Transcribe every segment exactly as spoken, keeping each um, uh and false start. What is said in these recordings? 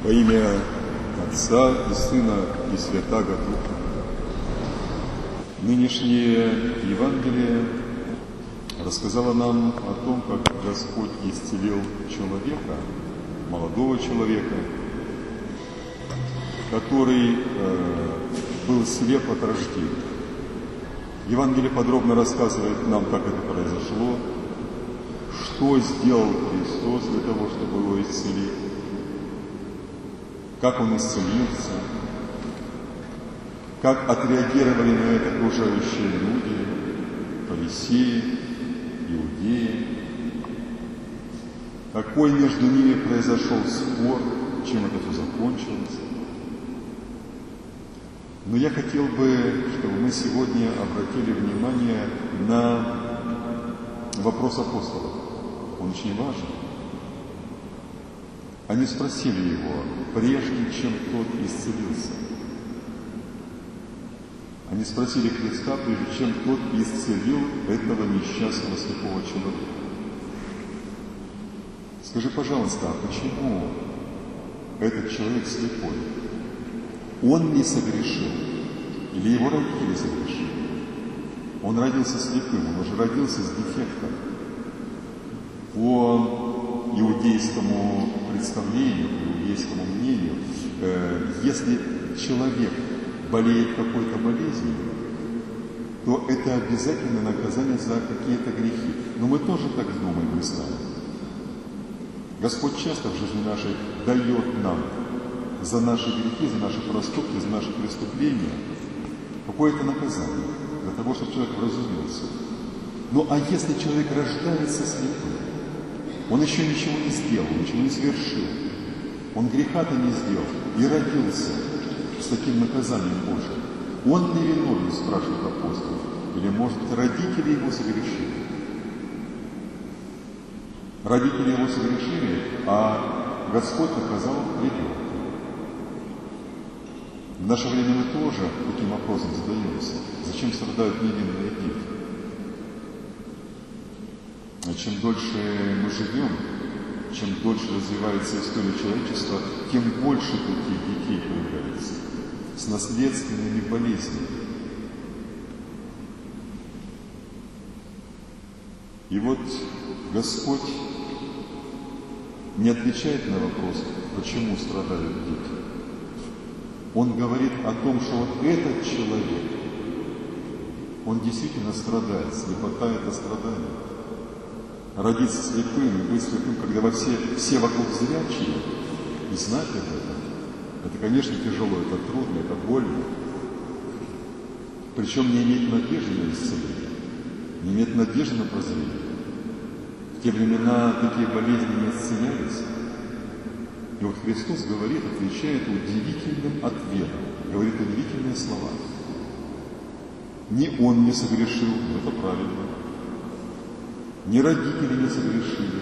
Во имя Отца и Сына и Святаго Духа. Нынешнее Евангелие рассказало нам о том, как Господь исцелил человека, молодого человека, который э, был слеп от рождения. Евангелие подробно рассказывает нам, как это произошло, что сделал Христос для того, чтобы его исцелить, как он исцелился, как отреагировали на это окружающие люди, фарисеи, иудеи, какой между ними произошел спор, чем это все закончилось. Но я хотел бы, чтобы мы сегодня обратили внимание на вопрос апостолов. Он очень важен. Они спросили его, прежде чем тот исцелился. Они спросили Христа, прежде чем тот исцелил этого несчастного слепого человека. Скажи, пожалуйста, а почему этот человек слепой? Он не согрешил? Или его родители согрешили? Он родился слепым, он уже родился с дефектом. По иудейскому представлению, по иудейскому мнению, э, если человек болеет какой-то болезнью, то это обязательно наказание за какие-то грехи. Но мы тоже так думаем, мы знаем. Господь часто в жизни нашей дает нам за наши грехи, за наши проступки, за наши преступления какое-то наказание, для того, чтобы человек вразумился. Ну а если человек рождается слепым, он еще ничего не сделал, ничего не совершил, он греха-то не сделал и родился с таким наказанием Божьим, он ли виновен, спрашивает апостол, или, может быть, родители его согрешили? Родители его согрешили, а Господь наказал ребенка. В наше время мы тоже таким вопросом задаемся. Зачем страдают невинные дети? А чем дольше мы живем, чем дольше развивается история человечества, тем больше таких детей появляется с наследственными болезнями. И вот Господь не отвечает на вопрос, почему страдают дети. Он говорит о том, что вот этот человек, он действительно страдает, слепота – это страдание. Родиться слепым и быть слепым, когда во все, все вокруг зрячие, и знать об этом, это, конечно, тяжело, это трудно, это больно. Причем не иметь надежды на исцеление, не иметь надежды на прозрение. В те времена такие болезни не исцелялись. И вот Христос говорит, отвечает удивительным ответом, говорит удивительные слова. Ни он не согрешил, это правильно. Ни родители не согрешили.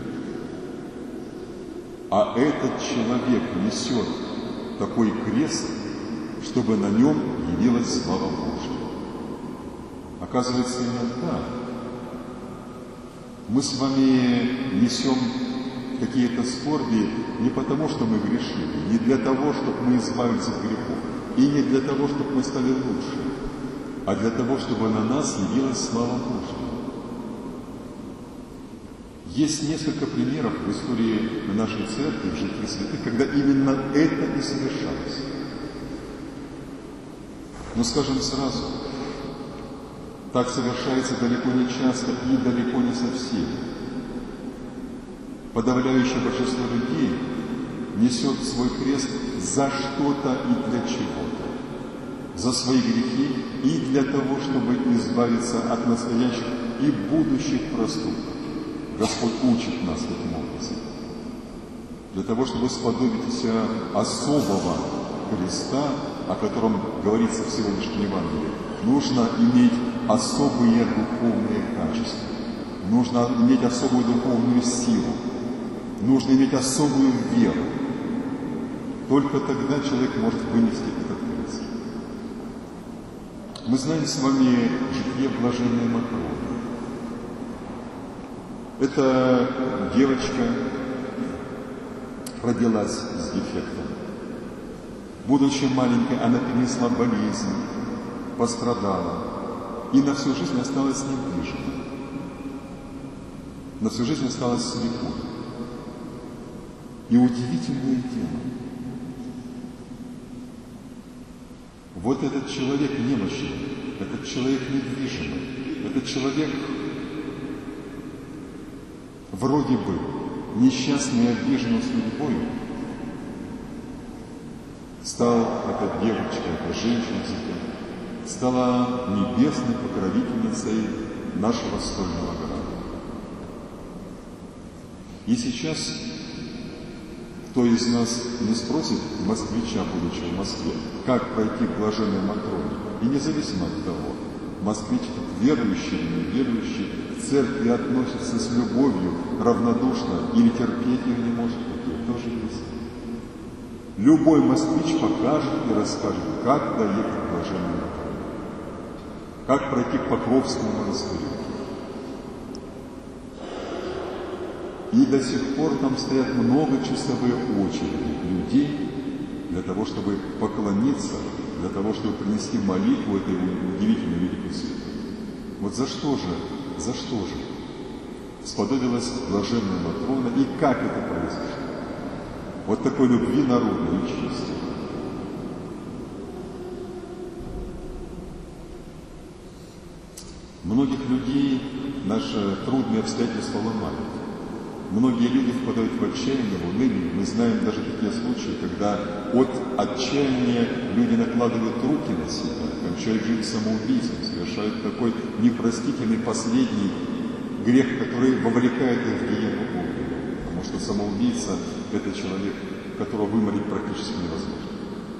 А этот человек несет такой крест, чтобы на нем явилась слава Божья. Оказывается, иногда мы с вами несем какие-то скорби не потому, что мы грешили, не для того, чтобы мы избавились от грехов, и не для того, чтобы мы стали лучше, а для того, чтобы на нас явилась слава Божья. Есть несколько примеров в истории нашей церкви, в житии святых, когда именно это и совершалось. Но скажем сразу, так совершается далеко не часто и далеко не совсем. Подавляющее большинство людей несет свой крест за что-то и для чего-то. За свои грехи и для того, чтобы избавиться от настоящих и будущих проступков. Господь учит нас таким образом. Для того, чтобы сподобиться особого креста, о котором говорится в сегодняшнем Евангелии, нужно иметь особые духовные качества. Нужно иметь особую духовную силу. Нужно иметь особую веру. Только тогда человек может вынести этот крест. Мы знаем с вами житие блаженной Матроны. Это девочка, родилась с дефектом. Будучи маленькой, она перенесла болезнь, пострадала и на всю жизнь осталась недвижимой. На всю жизнь осталась слепой. И удивительное дело, вот этот человек немощный, этот человек недвижимый, этот человек вроде бы несчастный и обиженный судьбою, стал эта девочка, эта женщина стала небесной покровительницей нашего стольного града. И сейчас кто из нас не спросит москвича, будучи в Москве, как пройти к блаженной Матроне, и независимо от того, москвич верующий или неверующий, к церкви относится с любовью, равнодушно или терпеть ее не может, такие тоже есть. Любой москвич покажет и расскажет, как доехать к блаженной Матроне, как пройти к Покровскому монастырю. И до сих пор там стоят многочасовые очереди людей для того, чтобы поклониться, для того, чтобы принести молитву этой удивительной великой святой. Вот за что же, за что же сподобилась блаженная Матрона и как это произошло? Вот такой любви народной и чести. Многих людей наши трудные обстоятельства ломают. Многие люди впадают в отчаяние, в уныние. Мы знаем даже такие случаи, когда от отчаяния люди накладывают руки на себя, кончают жизнь самоубийством, совершают такой непростительный последний грех, который вовлекает их в гиену огненную. Потому что самоубийца – это человек, которого вымолить практически невозможно.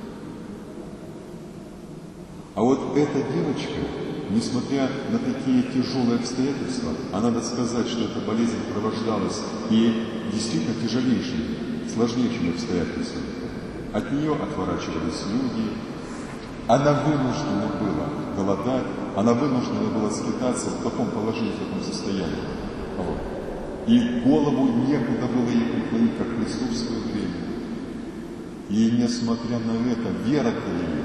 А вот эта девочка, несмотря на такие тяжелые обстоятельства, а надо сказать, что эта болезнь сопровождалась и действительно тяжелейшими, сложнейшими обстоятельствами. От нее отворачивались люди, она вынуждена была голодать, она вынуждена была скитаться в таком положении, в таком состоянии. Вот. И голову некуда было ей преклонить, как Христу в свое время. И несмотря на это, вера-то ее,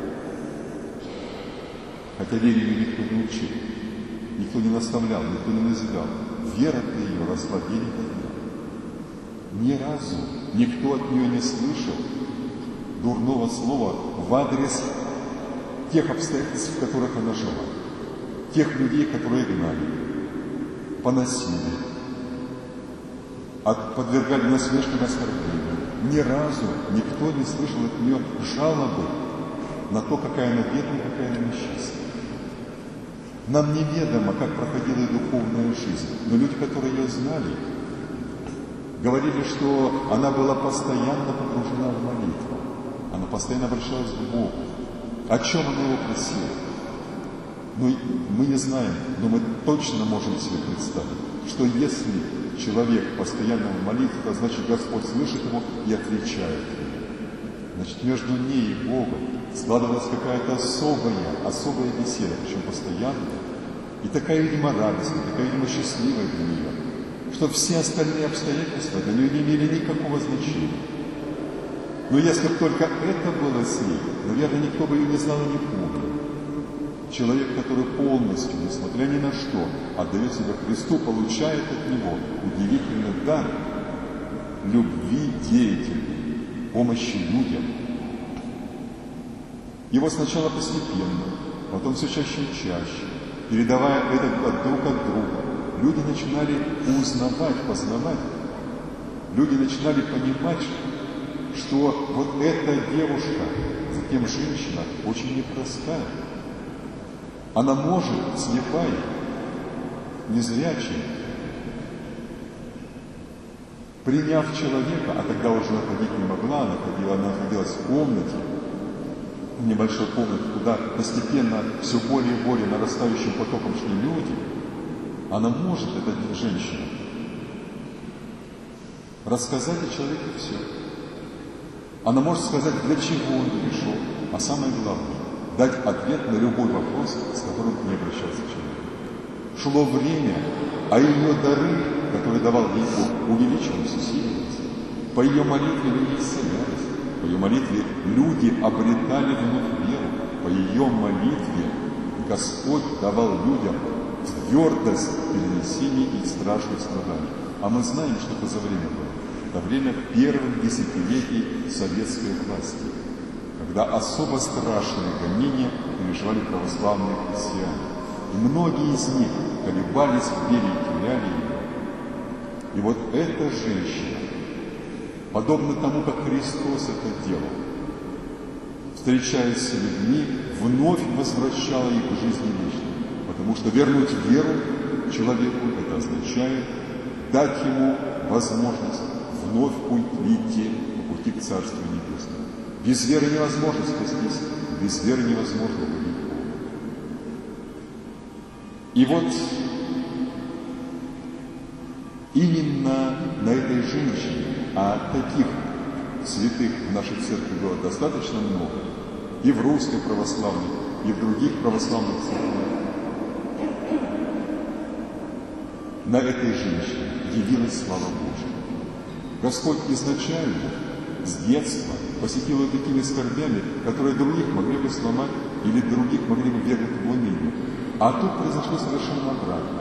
хотя вере ее никто не учил, никто не наставлял, никто не назидал, вера-то ее росла день ото дня. Ни разу никто от нее не слышал дурного слова в адрес тех обстоятельств, в которых она жила, тех людей, которые гнали, поносили, от, подвергали насмешкам и оскорблениям. Ни разу никто не слышал от нее жалобы на то, какая она бедная, какая она несчастная. Нам неведомо, как проходила ее духовная жизнь, но люди, которые ее знали, говорили, что она была постоянно погружена в молитву, она постоянно обращалась к Богу. О чем она его просила? Ну, мы не знаем, но мы точно можем себе представить, что если человек постоянно в молитве, то значит Господь слышит его и отвечает ему. Значит, между ней и Богом складывалась какая-то особая, особая беседа, причем постоянная, и такая, видимо, радостная, такая, видимо, счастливая для нее, что все остальные обстоятельства для нее не имели никакого значения. Но если бы только это было с ней, наверное, никто бы ее не знал и не помнил. Человек, который полностью, несмотря ни на что, отдает себя Христу, получает от Него удивительный дар любви деятельной, помощи людям. Его сначала постепенно, потом все чаще и чаще, передавая это друг от друга, люди начинали узнавать, познавать. Люди начинали понимать, что вот эта девушка, затем женщина, очень непростая. Она может, слепая, незрячая, приняв человека, а тогда уже она ходить не могла, она, ходила, она находилась в комнате, в небольшой комнате, куда постепенно все более и более нарастающим потоком шли люди, она может, эта женщина, рассказать о человеке все. Она может сказать, для чего он пришел, а самое главное, дать ответ на любой вопрос, с которым к ней обращался человек. Шло время, а ее дары, которые давал ей Бог, увеличивались, усиливались. По ее молитве люди исцелялись, по ее молитве люди обретали вновь веру, по ее молитве Господь давал людям твердость в перенесении их страшных страданий. А мы знаем, что это за время было. Это время первых десятилетий советской власти, когда особо страшные гонения переживали православные христиане. И многие из них колебались в вере и теряли ее. И вот эта женщина, подобно тому, как Христос это делал, встречаясь с людьми, вновь возвращала их к жизни вечной. Потому что вернуть веру человеку — это означает дать ему возможность вновь идти по пути к Царству Небесному. Без веры невозможно спастись, без веры невозможно увидеть Бога. И вот именно на этой женщине, а таких святых в нашей церкви было достаточно много, и в русской православной, и в других православных церквях, на этой женщине явилась слава Божия. Господь изначально, с детства, посетил ее такими скорбями, которые других могли бы сломать или других могли бы вернуть в уныние. А тут произошло совершенно обратное.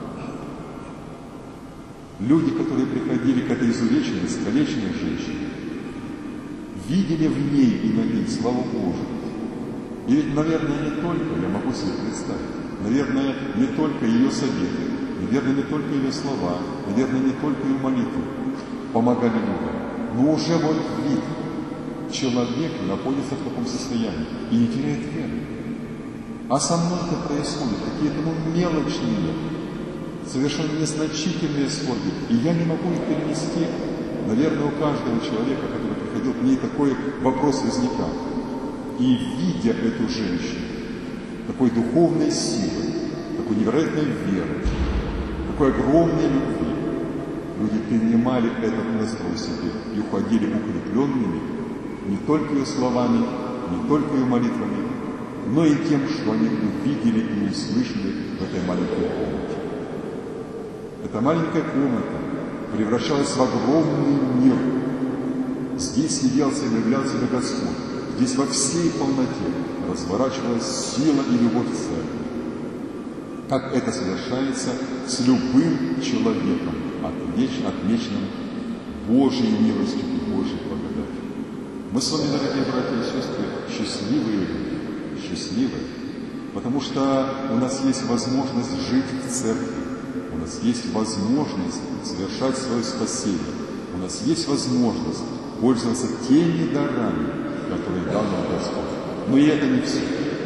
Люди, которые приходили к этой изувеченной, искалеченной женщине, видели в ней и на ней славу Божию. И ведь, наверное, не только, я могу себе представить, наверное, не только ее советы, наверное, не только ее слова, наверное, не только ее молитвы помогали людям. Но уже вот вид человека находится в таком состоянии и не теряет веры. А со мной это происходит какие-то ну, мелочные, совершенно незначительные скорби, и я не могу их перенести. Наверное, у каждого человека, который приходил к ней, такой вопрос возникал. И видя эту женщину, такой духовной силой, такой невероятной верой, такой огромной любви, люди принимали этот настрой себе и уходили укрепленными не только ее словами, не только ее молитвами, но и тем, что они увидели и услышали в этой маленькой комнате. Эта маленькая комната превращалась в огромный мир. Здесь являлся и являл себя Господь. Здесь во всей полноте разворачивалась сила и любовь церкви. Как это совершается с любым человеком, отмеченным Божьей милостью и Божьей благодатью. Мы с вами, дорогие братья и сестры, счастливые люди, счастливые, потому что у нас есть возможность жить в церкви, у нас есть возможность совершать свое спасение, у нас есть возможность пользоваться теми дарами, которые дал нам Господь. Но и это не все.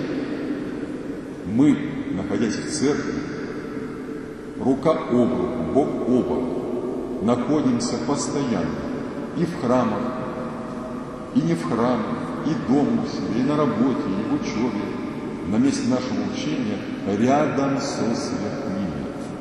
Мы, находясь в церкви, рука об руку, бок о бок, находимся постоянно и в храмах, и не в храмах, и дома у себя, и на работе, и в учебе, на месте нашего учения, рядом со святыми.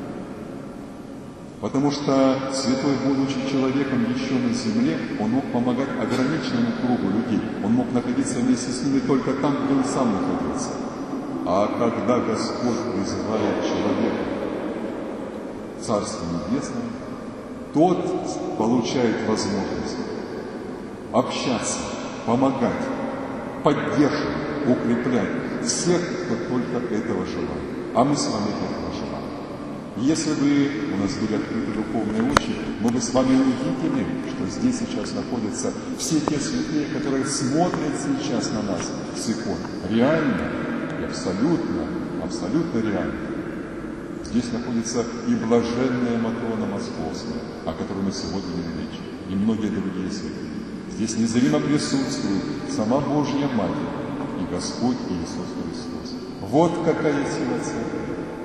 Потому что святой, будучи человеком еще на земле, он мог помогать ограниченному кругу людей. Он мог находиться вместе с ними только там, где он сам находился. А когда Господь призывает человека в Царство Небесное, тот получает возможность общаться, помогать, поддерживать, укреплять всех, кто только этого желает. А мы с вами этого желаем. Если бы у нас были открыты духовные очи, мы бы с вами увидели, что здесь сейчас находятся все те святые, которые смотрят сейчас на нас с икон. Реально и абсолютно, абсолютно реально. Здесь находится и блаженная Матрона Московская, о которой мы сегодня не речь, и многие другие святые. Здесь незримо присутствует сама Божья Матерь и Господь Иисус Христос. Вот какая сила церкви.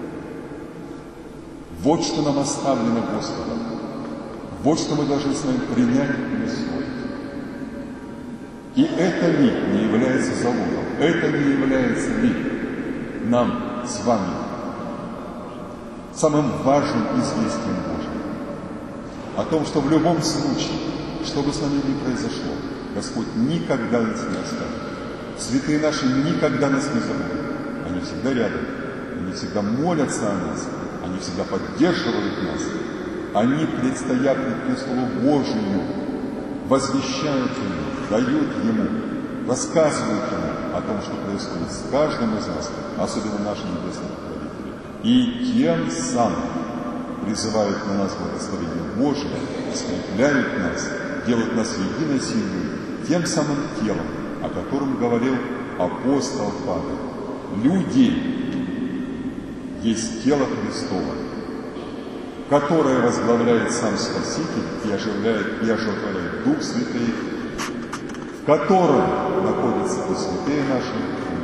Вот что нам оставлено Господом. Вот что мы должны с вами принять и усвоить. И это ли не является залогом? Это не является ли нам с вами самым важным известием Божьим? О том, что в любом случае, что бы с нами ни произошло, Господь никогда нас не оставит. Святые наши никогда нас не забудут. Они всегда рядом. Они всегда молятся о нас. Они всегда поддерживают нас. Они предстоят пред престолу Божию возвещают ему, дают ему, рассказывают ему о том, что происходит с каждым из нас, особенно нашим небесным руководителем. И тем самым призывают на нас благословение Божие, скрепляют нас, делают нас единой семьей, тем самым телом, о котором говорил апостол Павел. Люди есть тело Христово, которое возглавляет сам Спаситель и оживляет, и оживляет Дух Святый, в котором находятся и святые наши,